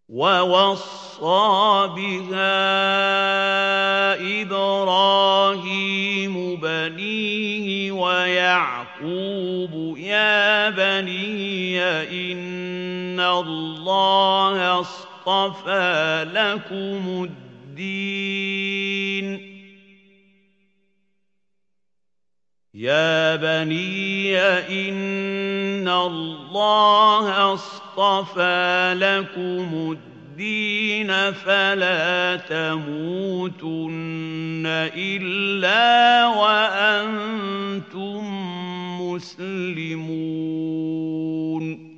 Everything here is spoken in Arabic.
وَوَصَّىٰ بِهَا إِبْرَاهِيمُ بَنِيهِ وَيَعْقُوبُ يَا بَنِيَّ إِنَّ اللَّهَ اصْطَفَىٰ لَكُمُ الدِّينَ فَلَا تَمُوتُنَّ إِلَّا وَأَنتُم مُّسْلِمُونَ